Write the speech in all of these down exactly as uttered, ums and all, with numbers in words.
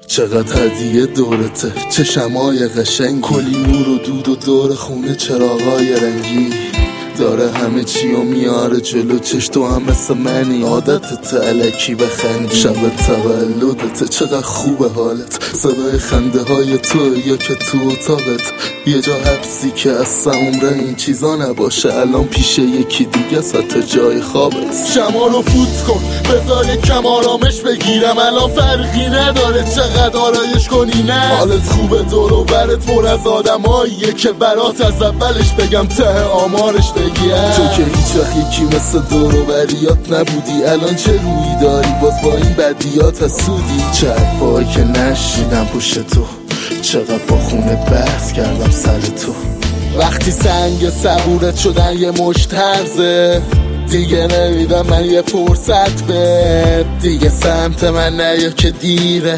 چقدر هدیه دورته، چه شمای قشنگی، کلی نور و دود و دور خونه چراغای رنگی، داره همه چی و میاره جلو چش. تو هم مثل منی، عادتت الکی بخندی، شب تولدت چقدر خوبه حالت، صدای خنده های تو یا که تو اتاقت یه جا حبسی که اصلا عمره این چیزا نباشه، الان پیش یکی دیگه حتی جای خوابت. شما رو فوت کن بذار یکم آرامش بگیرم، الان فرقی نداره چقدر آرایش کنی، نه حالت خوبه دور و برت پر از آدماییه که برات از اولش بگم ته آمارش بگیم. تو که هیچ وقت یکی مثل دور و بریات نبودی، الان چه رویی داری باز با این بدیات حسودی؟ چه حرفایی که نشیدم پشت تو، چقدر با خونه بحث کردم سر تو. وقتی سنگ صبورت شدن یه مشت هرزه، دیگه نمیدم من یه فرصت به دیگه سمت من نیا که دیره،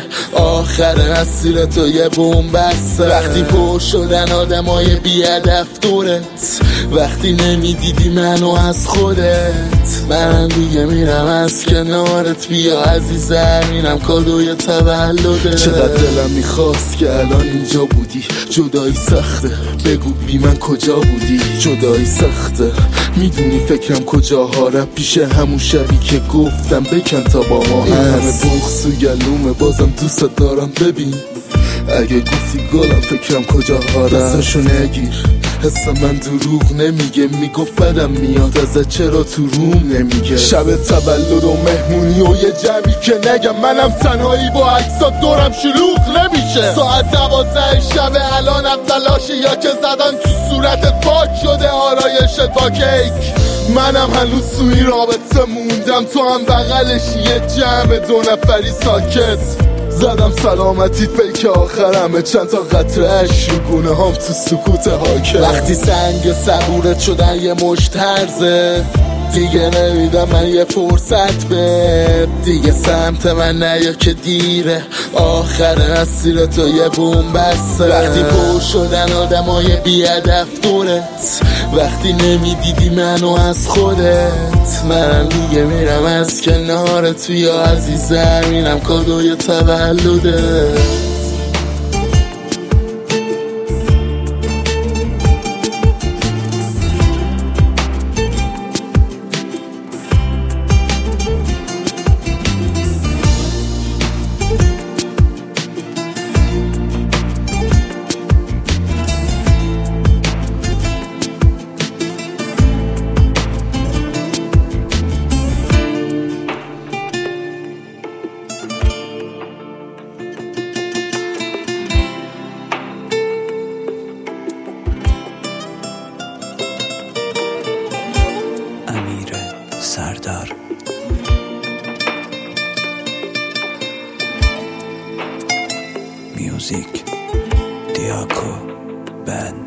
آخر مسیر تو یه بومبسته. وقتی پر شدن آدم های بیادف دورت، وقتی نمیدیدی منو از خودت، من دیگه میرم از کنارت، بیا عزیزم اینم کادوی تولده. چقدر دلم میخواست که الان اینجا بودی، جدایی سخته بگو بی من کجا بودی؟ جدایی سخته میدونی فکرم کجا هارم، پیش همون شبی که گفتم بکن تا با ما این همه بغض و گلومه بازم دوست دارم. ببین اگه گفتی گلم فکرم کجا هارم، دستشو نگیر حس من دروغ نمیگه، میگفت بدم میاد ازت چرا تو روم نمیگه. شب تولد و مهمونی و یه جمعی که نگم منم تنهایی با عکسات دورم شلوغ نمیشه. ساعت دوازده شب الانم تلاشه یا که زدن تو صورتت پاک شده آرایشت با کیک، منم هنوز توی رابطه موندم، تو هم بغلش یه جمع دو نفری ساکت. زدم سلامتیت پیک آخرمه، چند تا قطره عشق رو گونه هم تو سکوت حاکم. وقتی سنگ صبورت شدن یه مشت هرزه، دیگه نمیدم من یه فرصت به دیگه سمت من نیا که دیره، آخر مسیر تو یه بومبسته. وقتی پر شدن آدم های بیادف دورت، وقتی نمیدیدی منو از خودت، من دیگه میرم از کنارت، بیا عزیزم اینم کادوی تولده. سردار میوزیک دیاکو بند.